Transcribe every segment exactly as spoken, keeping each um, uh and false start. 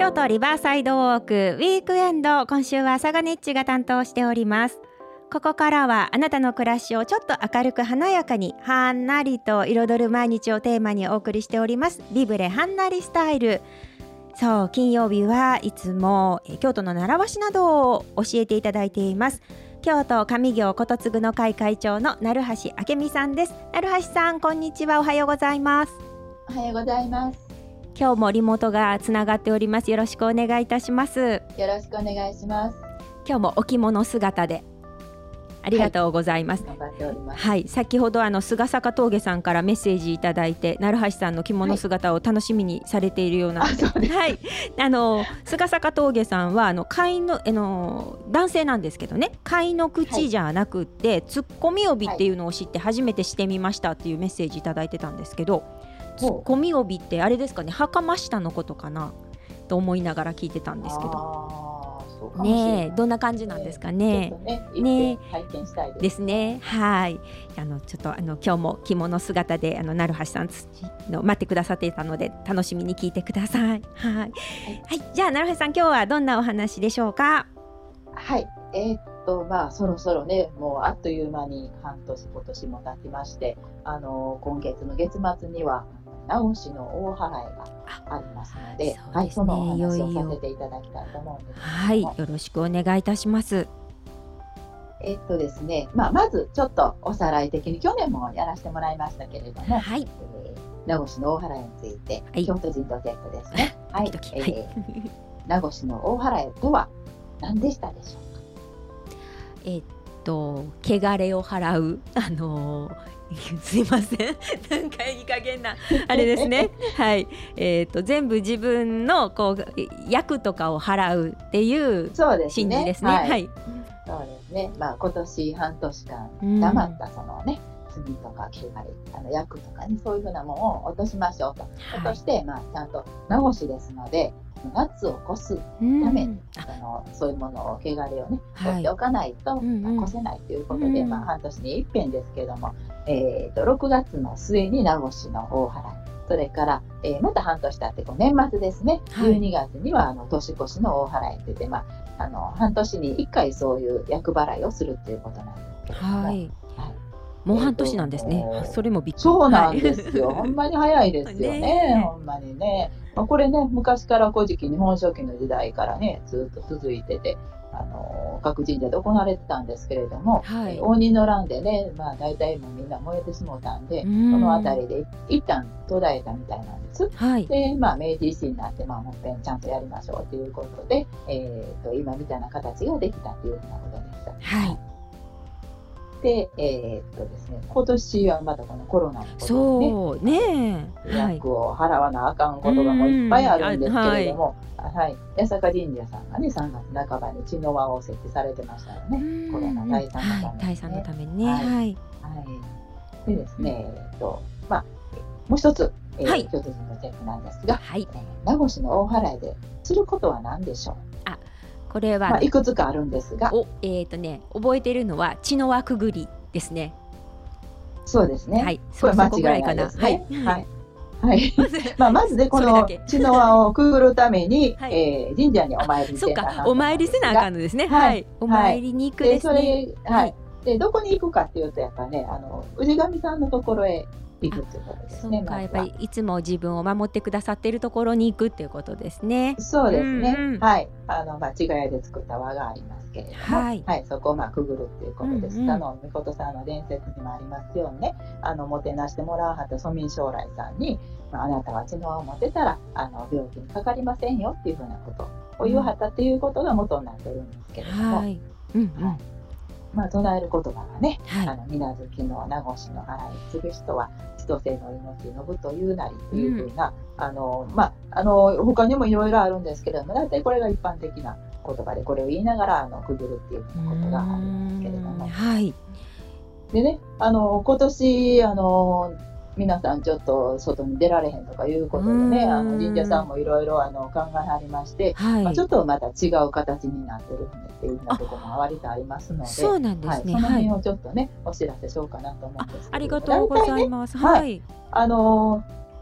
京都リバーサイドウォークウィークエンド、今週はサガネッチが担当しております。ここからはあなたの暮らしをちょっと明るく華やかにはんなりと彩る毎日をテーマにお送りしておりますビブレはんなりスタイル。そう、金曜日はいつもえ京都の習わしなどを教えていただいています。京都上京ことつぐの会会長の鳴橋明美さんです。鳴橋さん、こんにちは。おはようございます。 おはようございます。 今日もリモートがつながっております。よろしくお願いいたします。よろしくお願いします。 今日もお着物姿でありがとうございます。 はい、頑張っております。 はい、先ほどあの菅坂峠さんからメッセージいただいて、鳴橋さんの着物姿を楽しみにされているようなので、 はい、 はい、あの菅坂峠さんはあの飼いのあの男性なんですけどね、飼いの口じゃなくって、はい、ツッコミ帯っていうのを知って初めてしてみましたっていうメッセージいただいてたんですけど、ツッコミ帯ってあれですかね、袴下のことかなと思いながら聞いてたんですけど。ねえ、どんな感じなんですかね。 ね、ね、拝見したいです。 ですね。はい。あのちょっとあの今日も着物姿であの鳴橋さんの待ってくださっていたので楽しみに聞いてください。はい。はい。じゃあ鳴橋さん、今日はどんなお話でしょうか。 はい。えー、っとまあそろそろね、もうあっという間に半年今年も経ちまして、あの今月の月末には直しの大払いがありますので、 そ、ね、 はい、そのお話をさせていただきたいと思うんですけども、 はい、よろしくお願いいたします。 えっとですね、まあ、まずちょっとおさらい的に去年もやらせてもらいましたけれども、 はい、 えー、名越の大払いについて、はい、京都人とチェックですね。はい、えー、名越の大払いとは何でしたでしょうか。 えっと汚れを払う、あのーすいませんなんかいい加減なあれですねはい、えー、と全部自分のこう役とかを払うっていう信じですね。 はい、 はい、 そうですね。まあ今年半年間黙ったそのね、罪とか汚れ、あの役とかにそういうふうなものを落としましょうと、はい、落として、まあ、ちゃんと名越ですので夏を越すために、そのそういうものを汚れをね取っておかないと、はい、まあ、越せないということで、まあ、半年に一遍ですけども、えー、とろくがつの末に名越の大払い、それから、えー、また半年経ってこう年末ですね、はい、じゅうにがつにはあの年越しの大払いといって、まあ、あの半年にいっかいそういう厄払いをするということなんですけれども、はい、はい、 もう半年なんですね。えー、それもびっくり。 そうなんですよ。ほんまに早いですよね。ね、ほんまにね。まあ、これね、昔から古事記、日本書紀の時代からね、ずっと続いてて、あのー、各神社で行われてたんですけれども、はい、えー、応仁の乱でね、まあ大体もうみんな燃えてしもうたんで、そのあたりで一旦途絶えたみたいなんです。はい、で、まあ明治維新になって、まあもっぺんちゃんとやりましょうということで、えー、と今みたいな形ができたというようなことでした。はい。で、えー、っとですね、今年はまたこのコロナのことでね、 そうね、 役を払わなあかんことがもういっぱいあるんですけれども、はいはい、八坂神社さんがね、さんがつなかばに茅の輪を設置されてましたよね、コロナ退散のために、ね、 退散のためにね、はいはい、でですね、えー、っとまあもう一つ、えーはい、京都人のチェックなんですが、はい、えー、名越の大払いですることは何でしょう。 あ、これは、ね、 まあ、いくつかあるんですが、 お、えーとね、覚えているのは茅の輪くぐりですね。 そうですね。 はい、 これ間違いないですね。はい。はい。まあまずでこの茅の輪をくぐるために、はい、えー、神社にお参りせなあかん。 そうか、お参りせなあかんのですね。はい。お参りに行くですね。 で、それ、はい。で、どこに行くかっていうと、やっぱね、あの氏神さんのところへ行くっていうことですね。 そうか、やっぱりいつも自分を守ってくださっているところに行くっていうことですね。 そうですね。うんうん、はい。あのまあ茅ヶ谷で作った輪がありますけれども、はい、はい、そこをまあくぐるっていうことです。うんうん、あのみことさんの伝説にもありますようにね、あのもてなしてもらわはった蘇民将来さんに、まあ、あなたは茅の輪を持てたらあの病気にかかりませんよっていうふうなことを言わはったっていうことが元になってるんですけれども。はい。うんうん、はい、まあ、唱える言葉がね、はい、あの水無月の名越の払い継ぐ人は千歳の命伸ぶというなりというふうな、うん、あのまああの他にもいろいろあるんですけれども、大体これが一般的な言葉でこれを言いながらあのくぐるっていうことがあるんですけれども、はい、でね、あの今年あの皆さんちょっと外に出られへんとかいうことでね、あの神社さんもいろいろ考えはりまして、はい、まあ、ちょっとまた違う形になってるっていうようなところも割とありますので、 そうなんですね、 はい、その辺をちょっとね、はい、お知らせしようかなと思うんですけど、 ありがとうございます。 はい、あの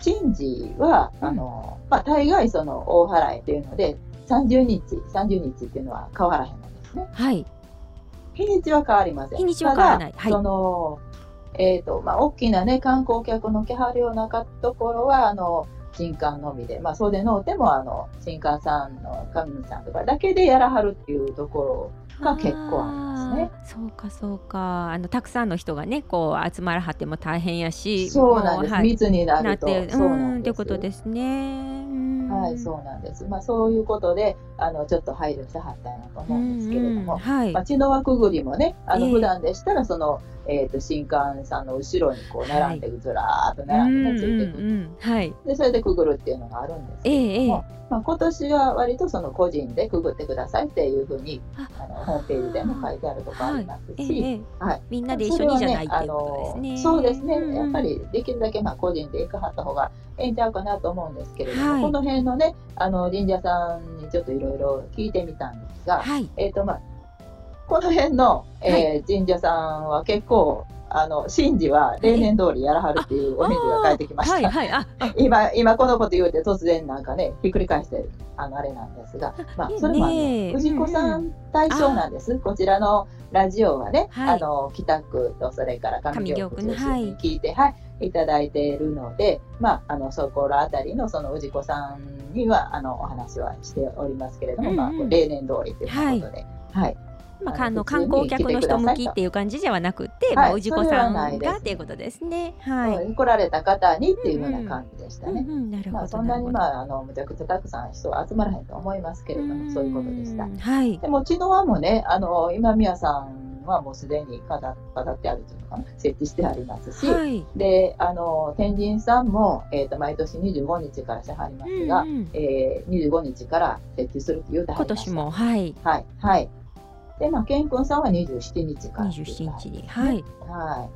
神事は、あの、まあ、大概その大祓いというので、さんじゅうにち、さんじゅうにちっていうのは変わらへんのですね。 はい。 日にちは変わりません。 日にちは変わらない。はい。 その、えっと、まあ、大きなね、観光客の来はるようなところは、あの、神官のみで、まあ、そうでのうても、あの、神官さんの神さんとかだけでやらはるっていうところが結構ありますね。 そうかそうか。あのたくさんの人がねこう集まらはっても大変やし、 そうなんです。 はい、 密になると、 なってそうなんです。 ということですね。 はい、そうなんです。まあそういうことで、あのちょっと配慮してはったんやと思うんですけれども、はい、まあ血の輪くぐりもね、あの普段でしたらその、えー、と神官さんの後ろにこう並んで、はい、ずらーっと並んで、ね、ついてくる、うんうん、はい、でそれでくぐるっていうのがあるんですけれども、えーまあ、今年は割とその個人でくぐってくださいっていうふうにあのホームページでも書いてあるところありますし、はいはい、 みんなで一緒にじゃないっていうことですね。 そうですね、うんうん、やっぱりできるだけまあ個人で行かはった方がええんちゃうかなと思うんですけれども、はい、この辺のねあの神社さんにちょっといろいろ聞いてみたんですが、はい、えっとまあこの辺の、えー、神社さんは結構あの神事は例年通りやらはるっていうお返事が返ってきました。はいはい、今今このこと言うて突然なんかねひっくり返してあのあれなんですが、まあ、それもあの氏子さん対象なんです、うんうん、こちらのラジオはね、はい、あの北区とそれから上京区中心に聞いて、はいはい、いただいているので、まあ、あのそこらあたりのその氏子さんにはあのお話はしておりますけれども、うんうん、まあ、例年通りということで、はいはい、 まあ、あの観光客の人向きっていう感じではなくて、まあ、氏子さんがっていうことですね。はい、 来られた方にっていうような感じでしたね。まあそんなにまああのむちゃくちゃたくさん人は集まらへんと思いますけれども、そういうことでした。はい。でも茅の輪もね、あの今宮さんはもうすでに飾飾ってあるというのかな、設置してありますし、はい、であの天神さんもえっ、ー、と毎年にじゅうごにちからしてはりますが、うんうん、えー、にじゅうごにちから設置するというてはりました。今年もはいはいはい。で、まあ、健君さんはにじゅうしちにちから、ね。にじゅうしちにちに。はい。はい。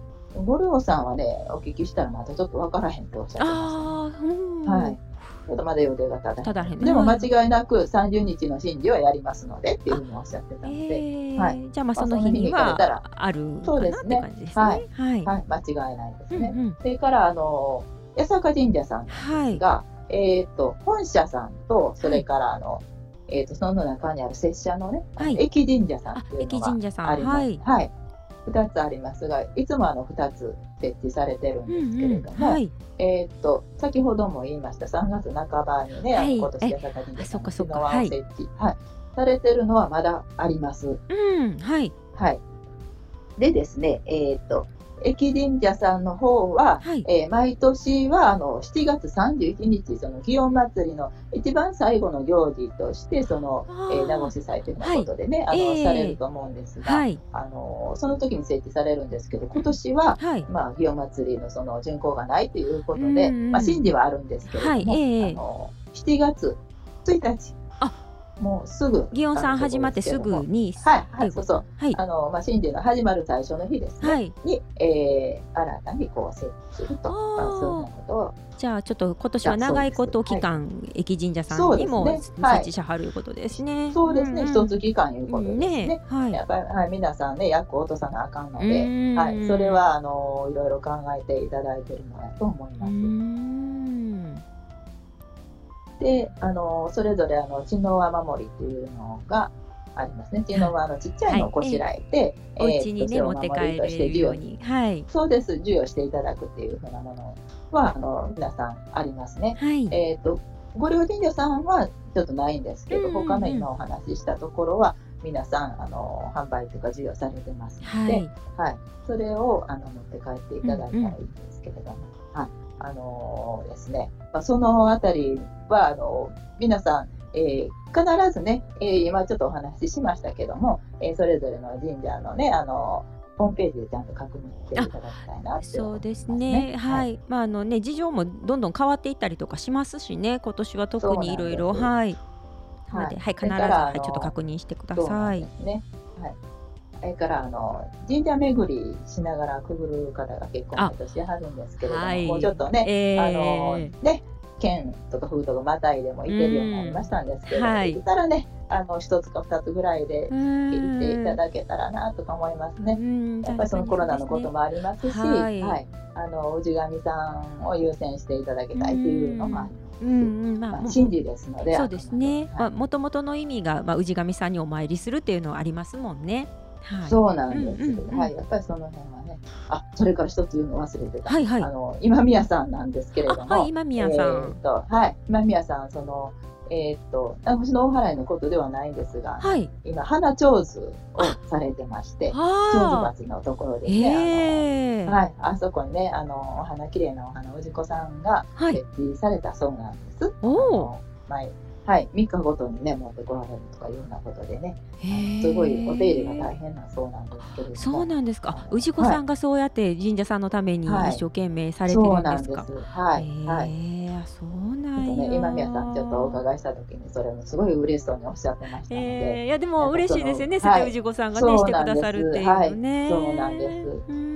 ゴルゴさんはね、お聞きしたらまたちょっとわからへんとおっしゃってました、ね。ああ、うん。はい。ちょっとまだ予定が立たへん。でも間違いなくさんじゅうにちの神事はやりますのでっていうふうにおっしゃってたので。えー、はい。 じゃあまあその日にはあるかなって感じですね。 はい。はい。はい、間違いないですね。うんうん、それから、あの、八坂神社さんなんですが、はい、えっ、ー、と、本社さんと、それから、あの、はい、えー、とその中にある拙者のね、はい、駅神社さんっていうのがあります。はい、はい、ふたつありますが、いつもあのふたつ設置されてるんですけれども、うんうん、はい、えっ、ー、と先ほども言いましたさんがつなかばにね、はい、あの今年八坂神社さんの茅の輪を設置、はい、されてるのはまだあります。うん、はい、はい。でですね、えっ、ー、と駅神社さんの方は、はい、えー、毎年はあのしちがつさんじゅういちにちその祇園祭の一番最後の行事としてその、えー、名越祭ということでね、はい、あの、えー、されると思うんですが、はい、あのその時に設置されるんですけど、今年は、はい、まあ、祇園祭のその巡行がないということで、まあ、神事はあるんですけれども、はい、えー、あのしちがつついたちもうすぐ祇園さん始まってすぐに、 はいはい、そうそう、はい、あのまあ神事の始まる最初の日ですね、はい、に、えー、新たにこう設置すると、まあ、そんなことを。 じゃあちょっと今年は長いこと期間、はい、駅神社さんにも設置しはるいうことですね。 そうですね、一つ期間いうことですね。ね、はい、やっぱり、はい、皆さんね役を落とさなあかんので、はい、それはあのいろいろ考えていただいているのだと思います。で、あのそれぞれあの茅の輪守りっていうのがありますね。茅の輪のちっちゃいのをこしらえて、 はい、えー、お家にね持って帰れるように、 はい、そうです。授与していただくっていうふうなものはあの皆さんありますね。はい、えっ、ー、と御陵神社さんはちょっとないんですけど、うんうんうん、他の今お話ししたところは皆さんあの販売とか授与されてますので、はい、はい、それをあの持って帰っていただいたらいいんですけれども、うんうん、はい。あのー、ですね、まあ、そのあたりはあの皆さん、えー、必ずね、えー、今ちょっとお話ししましたけども、えー、それぞれの神社のね、あのホームページでちゃんと確認していただきたいなって思いますね。 そうですね、はい、まああのね事情もどんどん変わっていったりとかしますしね、今年は特にいろいろ、はい、なので、はい、必ず、はい、ちょっと確認してください。 そうですね、はい。それからあの神社巡りしながらくぐる方が結構毎年はるんですけれども、はい、もうちょっとね、えー、あのね県とか風とかまたいでも行けるようになりましたんですけど、はい、行ったらねあの一つか二つぐらいで聞いていただけたらなとか思いますね。やっぱりそのコロナのこともありますし、はい、はい、あの氏神さんを優先していただきたいというのもあります。うんうんまあ、まあ、神事ですので、 そうですね。もともとの意味が、まあ、氏神さんにお参りするっていうのはありますもんね。 はい、そうなんです、うんうんうん、はい、やっぱりその辺はね。あ、それから一つ言うの忘れてた、はいはい、あの今宮さんなんですけれども、 はい、今宮さん、えーとはい、今宮さんそのえー、っと私の大払いのことではないんですが、はい、今花ちょうずをされてまして、ちょうず鉢のところでね、えー、あのはい、あそこにね、あのお花きれいなお花氏子さんが設置されたそうなんです。お前はい、みっかごとにね持ってこられるとかいうようなことでね、すごいお手入れが大変なそうなんですけれども。 そうなんですか。氏子さんがそうやって神社さんのために一生懸命されてるんですか。 はい、はい、そうなんです。今宮さんちょっとお伺いした時にそれもすごい嬉しそうにおっしゃってましたので、 えー、いやでも嬉しいですよね。そうやって氏子さんがね、はい、してくださるっていうのね。 そうなんです。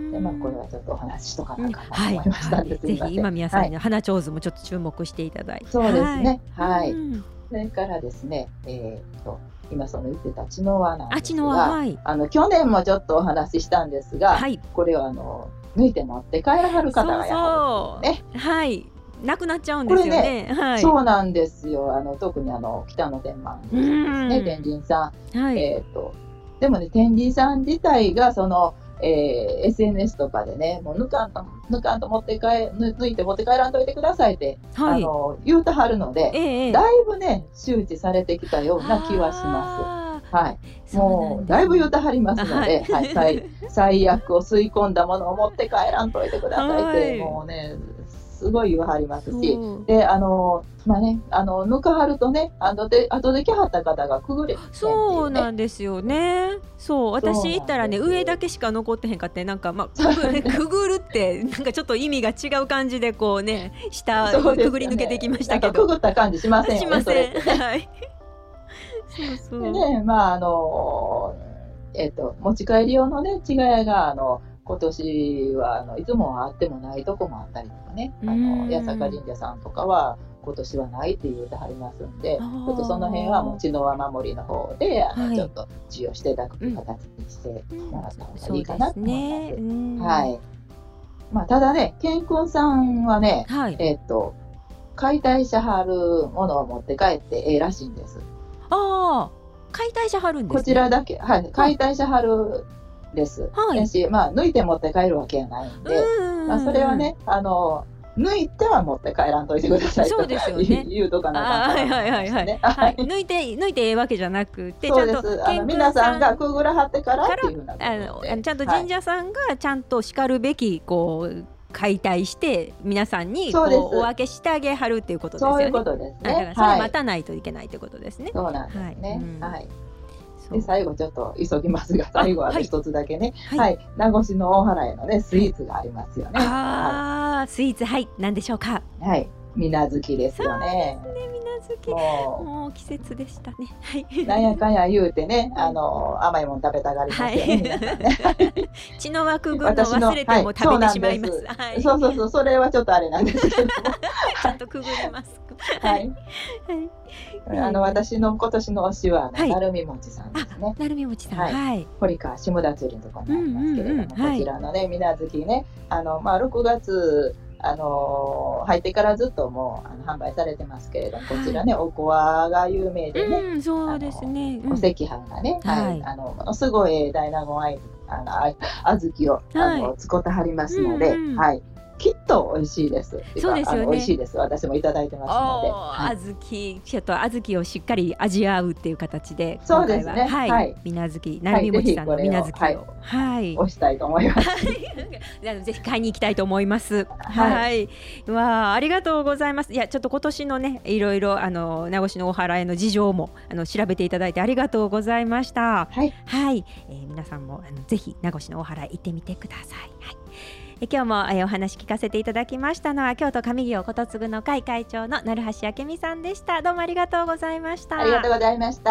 でまあこれはちょっとお話しとかなかなと思いましたんです。 ぜひ今宮さんの花ちょうずもちょっと注目していただいて。 そうですね。はい。それからですね、えー、と今その言ってた茅の輪なんですが、はい、あの去年もちょっとお話ししたんですが、はい、これをあの抜いて持って帰らはる方がやはるんですね。 はい、なくなっちゃうんですよね。 これね、 はい、 そうなんですよ。あの特にあの北野天満ですね、天神さん、はい、えー、とでもね天神さん自体がそのえー、エスエヌエス とかでね、もう抜かんと抜かんと持って帰抜いて持って帰らんといてくださいって、はい、あの言うてはるので、ええ、だいぶね周知されてきたような気はします。はい、もうだいぶ言うてはりますので、はい、はい、最悪を吸い込んだものを持って帰らんといてくださいって、はい、もうねすごい言わはりますし、であのまあねあの抜かはるとねあとで後で来はった方がくぐれへんっていうね。 そうなんですよね。そう私行ったらね上だけしか残ってへんかってなんかまあくぐる、くぐるってなんかちょっと意味が違う感じでこうね下くぐり抜けてきましたけど、 くぐった感じしませんよね。 しません。はい。 そうそう。でねまああのえっと持ち帰り用のね違いがあの今年はあのいつもはあってもないとこもあったりとかね、あの八坂神社さんとかは今年はないって言うてはりますんで、ちょっとその辺はもう茅の輪守りの方であの、はい、ちょっと授与していただく形にしてもらった方がいいかなと思います。はい。まあただね、健康さんはね、はい、えっと解体しはるものを持って帰ってええらしいんです。 ああ、解体しはるんですね。 こちらだけ、はい、解体しはる。です。はい、しまあ、抜いて持って帰るわけやないんで、まあ、それはねあの抜いては持って帰らんといてくださいとそうですよ、ね、言うとかなあかんと思いましたね。 抜いて抜いてええわけじゃなくて、 そうです。あの皆さんがくぐらはってからっていうふうなことで、 あのちゃんと神社さんがちゃんとしかるべきこう解体して皆さんにこうお分けしてあげはるっていうことですよね。 そういうことですね。 だからそれ待たないといけないということですね。 そうなんですね。はい。で最後ちょっと急ぎますが、最後は一つだけね、はい、はい、名越の大原へのねスイーツがありますよね。 ああ、はい、スイーツ、はい何でしょうか。 はい、水無月ですよね。 そうですね、水無月。もう、もう季節でしたね。はい。 なんやかんや言うてね、あの甘いもの食べたがりますよね。はい、皆さんね。 血の輪くぐるの忘れても食べてしまいます。 はい、そうそうそう、それはちょっとあれなんですけども。 ちゃんとくぐります。 はい。はい。あの私の今年の推しはなるみもちさんですね。 なるみもちさん、はい。 堀川下田釣りのところにありますけれども、こちらのね水無月ね、あのまあろくがつあの入ってからずっともうあの販売されてますけれども、こちらねおこわが有名でね、 そうですね。 お赤飯がね、はい、あのものすごい大納言あのあずきをあの使ってはりますので、はい。きっと美味しいです。 そうですよね。 美味しいです。私もいただいてますので。 はい、小豆ちょっと小豆をしっかり味わうっていう形で、 そうですね。 はい。はい、水無月、なるみもちさんの水無月を、 はい、押したいと思います。 ぜひ買いに行きたいと思います。はい。はい、わあ、ありがとうございます。いや、ちょっと今年のね、いろいろあの名越の大原への事情もあの調べていただいてありがとうございました。はい。はい。えー、皆さんもあのぜひ名越の大原へ行ってみてください。はい。今日もお話聞かせていただきましたのは京都上京ことつぐの会会長の鳴橋明美さんでした。どうもありがとうございました。 ありがとうございました。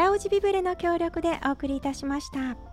この時間は北大路ビブレの協力でお送りいたしました。